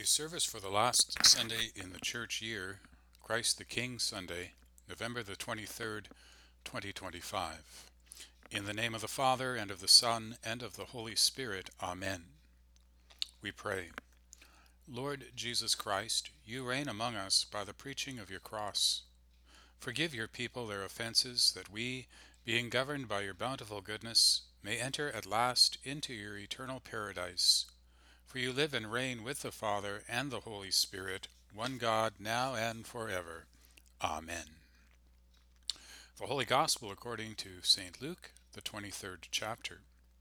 service for the last Sunday in the church year, Christ the King Sunday, November the 23rd, 2025. In the name of the Father, and of the Son, and of the Holy Spirit. Amen. We pray. Lord Jesus Christ, you reign among us by the preaching of your cross. Forgive your people their offenses, that we, being governed by your bountiful goodness, may enter at last into your eternal paradise. For you live and reign with the Father and the Holy Spirit, one God, now and forever. Amen. The Holy Gospel according to St. Luke, the 23rd chapter.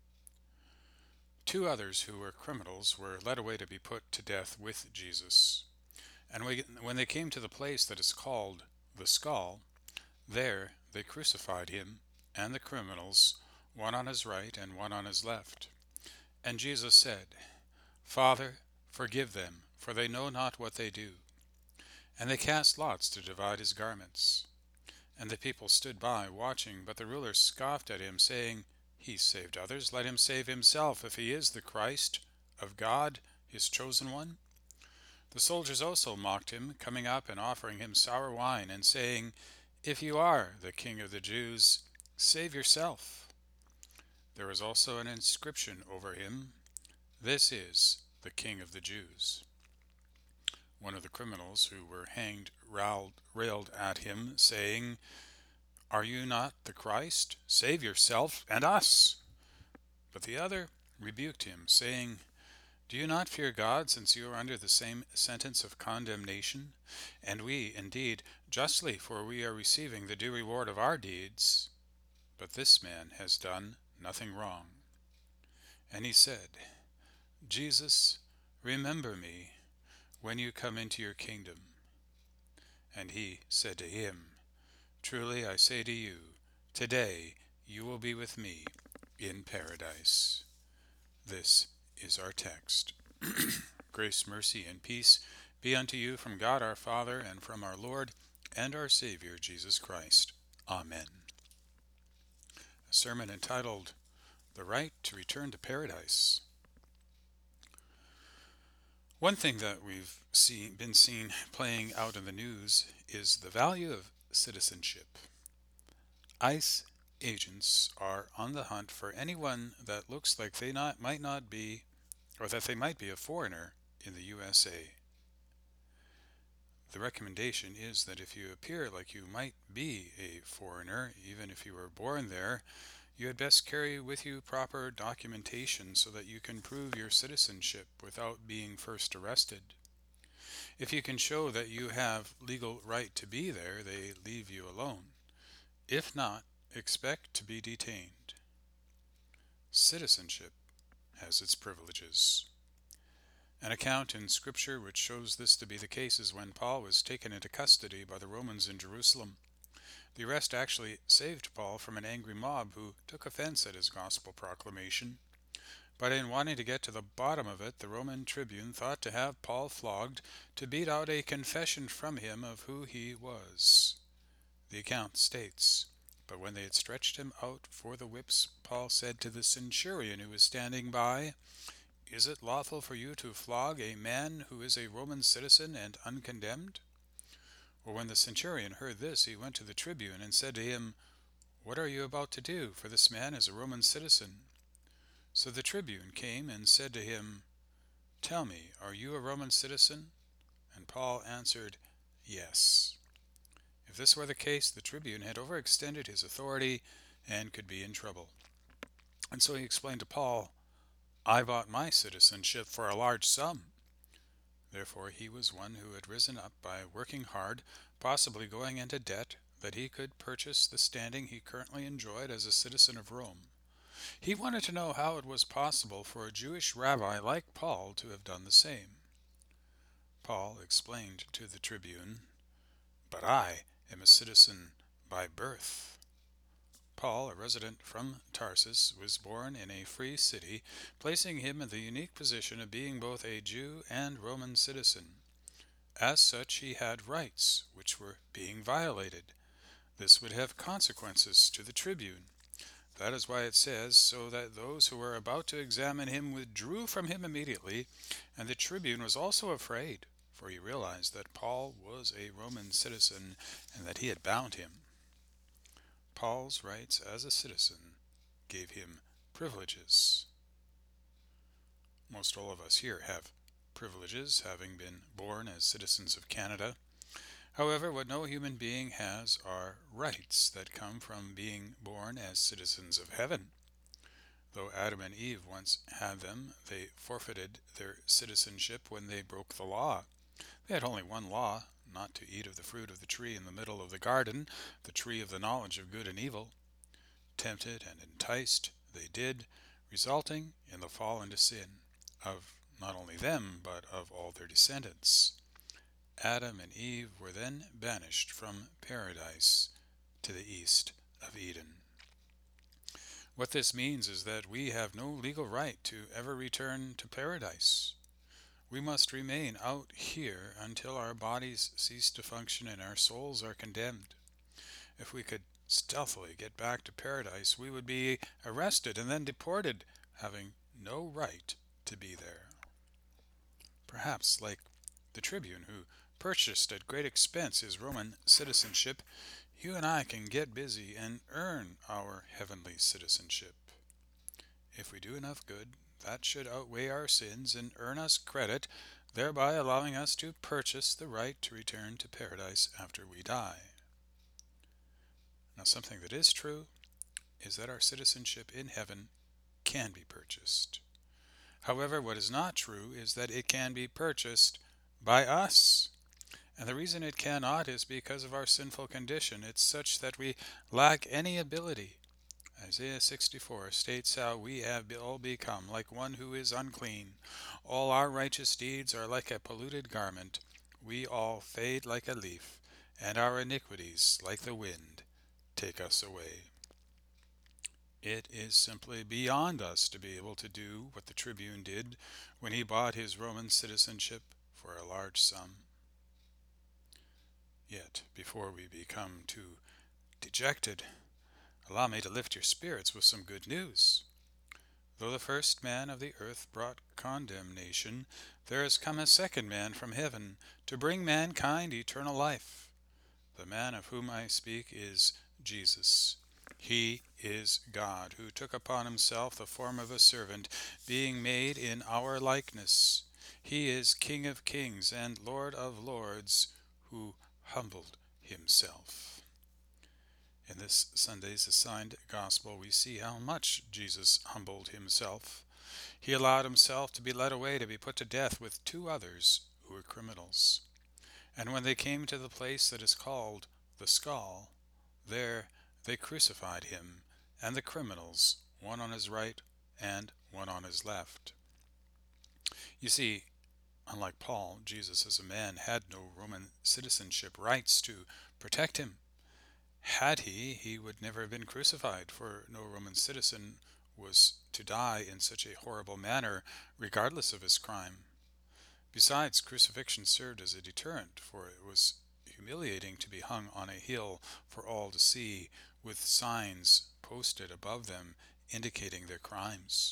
Two others who were criminals were led away to be put to death with Jesus. And when they came to the place that is called the Skull, there they crucified him and the criminals, one on his right and one on his left. And Jesus said, Father, forgive them, for they know not what they do. And they cast lots to divide his garments. And the people stood by, watching, but the ruler scoffed at him, saying, He saved others, let him save himself, if he is the Christ of God, his chosen one. The soldiers also mocked him, coming up and offering him sour wine, and saying, If you are the King of the Jews, save yourself. There was also an inscription over him, This is the King of the Jews. One of the criminals who were hanged railed at him, saying, Are you not the Christ? Save yourself and us. But the other rebuked him, saying, Do you not fear God, since you are under the same sentence of condemnation? And we, indeed, justly, for we are receiving the due reward of our deeds. But this man has done nothing wrong. And he said, Jesus, remember me when you come into your kingdom. And he said to him, Truly I say to you, today you will be with me in paradise. This is our text. Grace, mercy, and peace be unto you from God our Father, and from our Lord and our Savior Jesus Christ. Amen. A sermon entitled, The Right to Return to Paradise. One thing that we've been seen playing out in the news is the value of citizenship. ICE agents are on the hunt for anyone that looks like they might not be, or that they might be a foreigner in the USA. The recommendation is that if you appear like you might be a foreigner, even if you were born there, you had best carry with you proper documentation so that you can prove your citizenship without being first arrested. If you can show that you have legal right to be there, they leave you alone. If not, expect to be detained. Citizenship has its privileges. An account in Scripture which shows this to be the case is when Paul was taken into custody by the Romans in Jerusalem. The arrest actually saved Paul from an angry mob who took offense at his gospel proclamation. But in wanting to get to the bottom of it, the Roman tribune thought to have Paul flogged to beat out a confession from him of who he was. The account states, But when they had stretched him out for the whips, Paul said to the centurion who was standing by, Is it lawful for you to flog a man who is a Roman citizen and uncondemned? Well, when the centurion heard this, he went to the tribune and said to him, What are you about to do? For this man is a Roman citizen. So the tribune came and said to him, Tell me, are you a Roman citizen? And Paul answered, Yes. If this were the case, the tribune had overextended his authority and could be in trouble. And so he explained to Paul, I bought my citizenship for a large sum. Therefore he was one who had risen up by working hard, possibly going into debt, that he could purchase the standing he currently enjoyed as a citizen of Rome. He wanted to know how it was possible for a Jewish rabbi like Paul to have done the same. Paul explained to the tribune, But I am a citizen by birth. Paul, a resident from Tarsus, was born in a free city, placing him in the unique position of being both a Jew and Roman citizen. As such, he had rights which were being violated. This would have consequences to the tribune. That is why it says, so that those who were about to examine him withdrew from him immediately, and the tribune was also afraid, for he realized that Paul was a Roman citizen and that he had bound him. Paul's rights as a citizen gave him privileges. Most all of us here have privileges, having been born as citizens of Canada. However, what no human being has are rights that come from being born as citizens of heaven. Though Adam and Eve once had them, they forfeited their citizenship when they broke the law. They had only one law, not to eat of the fruit of the tree in the middle of the garden, the tree of the knowledge of good and evil. Tempted and enticed, they did, resulting in the fall into sin, of not only them, but of all their descendants. Adam and Eve were then banished from paradise to the east of Eden. What this means is that we have no legal right to ever return to paradise. We must remain out here until our bodies cease to function and our souls are condemned. If we could stealthily get back to paradise, we would be arrested and then deported, having no right to be there. Perhaps, like the tribune who purchased at great expense his Roman citizenship, you and I can get busy and earn our heavenly citizenship. If we do enough good, that should outweigh our sins and earn us credit, thereby allowing us to purchase the right to return to paradise after we die. Now, something that is true is that our citizenship in heaven can be purchased. However, what is not true is that it can be purchased by us. And the reason it cannot is because of our sinful condition. It's such that we lack any ability. Isaiah 64 states how we have all become like one who is unclean. All our righteous deeds are like a polluted garment. We all fade like a leaf, and our iniquities, like the wind, take us away. It is simply beyond us to be able to do what the tribune did when he bought his Roman citizenship for a large sum. Yet, before we become too dejected, allow me to lift your spirits with some good news. Though the first man of the earth brought condemnation, there has come a second man from heaven to bring mankind eternal life. The man of whom I speak is Jesus. He is God, who took upon himself the form of a servant, being made in our likeness. He is King of kings and Lord of lords, who humbled himself. In this Sunday's assigned gospel, we see how much Jesus humbled himself. He allowed himself to be led away to be put to death with two others who were criminals. And when they came to the place that is called the Skull, there they crucified him and the criminals, one on his right and one on his left. You see, unlike Paul, Jesus as a man had no Roman citizenship rights to protect him. Had he would never have been crucified, for no Roman citizen was to die in such a horrible manner, regardless of his crime. Besides, crucifixion served as a deterrent, for it was humiliating to be hung on a hill for all to see, with signs posted above them indicating their crimes.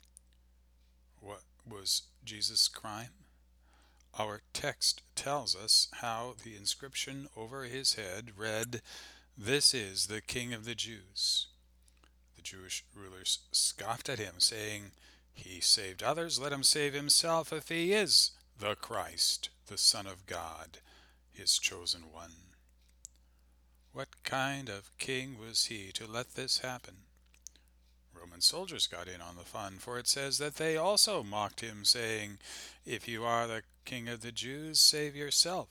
What was Jesus' crime? Our text tells us how the inscription over his head read, "This is the King of the Jews." The Jewish rulers scoffed at him, saying, "He saved others, let him save himself if he is the Christ, the Son of God, his chosen one." What kind of king was he to let this happen? Roman soldiers got in on the fun, for it says that they also mocked him, saying, "If you are the King of the Jews, save yourself."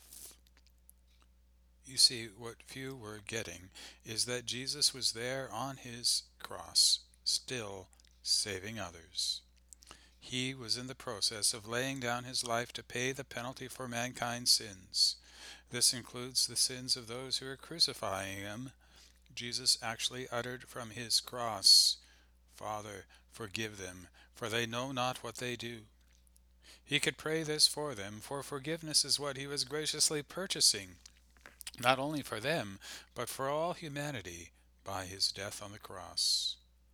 You see, what few were getting is that Jesus was there on his cross, still saving others. He was in the process of laying down his life to pay the penalty for mankind's sins. This includes the sins of those who are crucifying him. Jesus actually uttered from his cross, "Father, forgive them, for they know not what they do." He could pray this for them, for forgiveness is what he was graciously purchasing, not only for them, but for all humanity, by his death on the cross.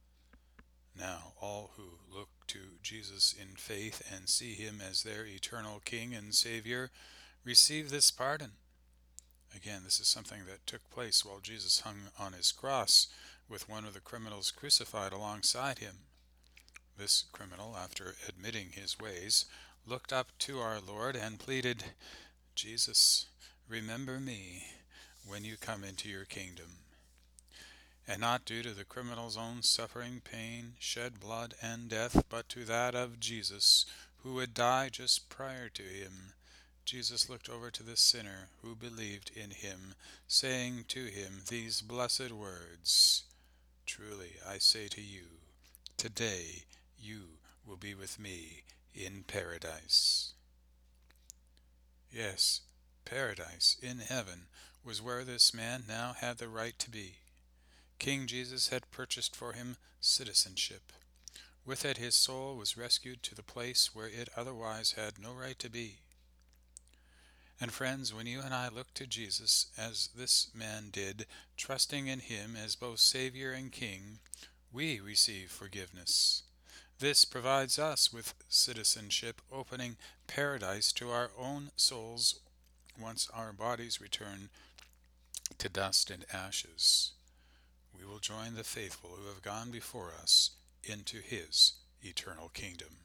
Now all who look to Jesus in faith and see him as their eternal King and Savior receive this pardon. Again, this is something that took place while Jesus hung on his cross with one of the criminals crucified alongside him. This criminal, after admitting his ways, looked up to our Lord and pleaded, "Jesus, remember me when you come into your kingdom." And not due to the criminal's own suffering, pain, shed blood, and death, but to that of Jesus, who would die just prior to him. Jesus looked over to the sinner who believed in him, saying to him these blessed words, "Truly I say to you, today you will be with me in paradise." Yes, paradise in heaven was where this man now had the right to be. King Jesus had purchased for him citizenship. With it his soul was rescued to the place where it otherwise had no right to be. And friends, when you and I look to Jesus as this man did, trusting in him as both Savior and King, we receive forgiveness. This provides us with citizenship, opening paradise to our own souls once our bodies return to dust and ashes. We will join the faithful who have gone before us into his eternal kingdom.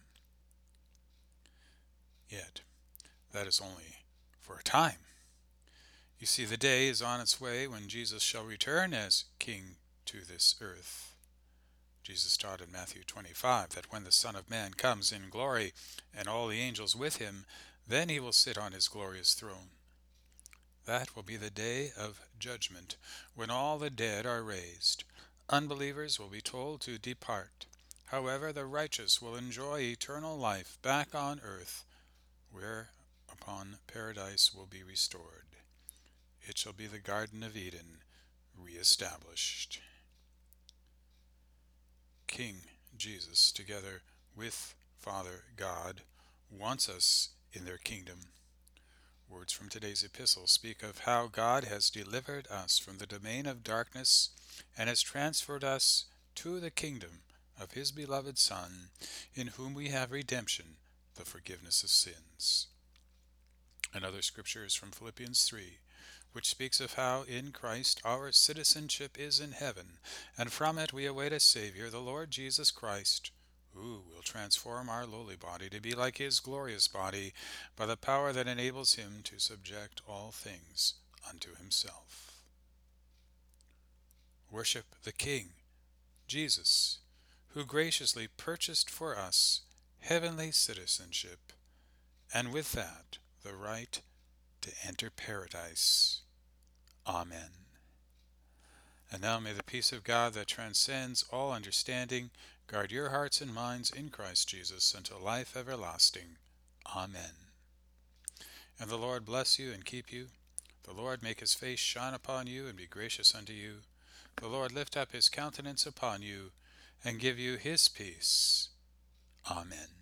Yet, that is only for a time. You see, the day is on its way when Jesus shall return as King to this earth. Jesus taught in Matthew 25 that when the Son of Man comes in glory and all the angels with him, then he will sit on his glorious throne. That will be the day of judgment, when all the dead are raised. Unbelievers will be told to depart. However, the righteous will enjoy eternal life back on earth, whereupon paradise will be restored. It shall be the Garden of Eden reestablished. King Jesus, together with Father God, wants us in their kingdom. Words from today's epistle speak of how God has delivered us from the domain of darkness and has transferred us to the kingdom of his beloved Son, in whom we have redemption, the forgiveness of sins. Another scripture is from Philippians 3, which speaks of how in Christ our citizenship is in heaven, and from it we await a Savior, the Lord Jesus Christ, who will transform our lowly body to be like his glorious body by the power that enables him to subject all things unto himself. Worship the King, Jesus, who graciously purchased for us heavenly citizenship, and with that the right to enter paradise. Amen. And now may the peace of God that transcends all understanding guard your hearts and minds in Christ Jesus until life everlasting. Amen. And the Lord bless you and keep you. The Lord make his face shine upon you and be gracious unto you. The Lord lift up his countenance upon you and give you his peace. Amen.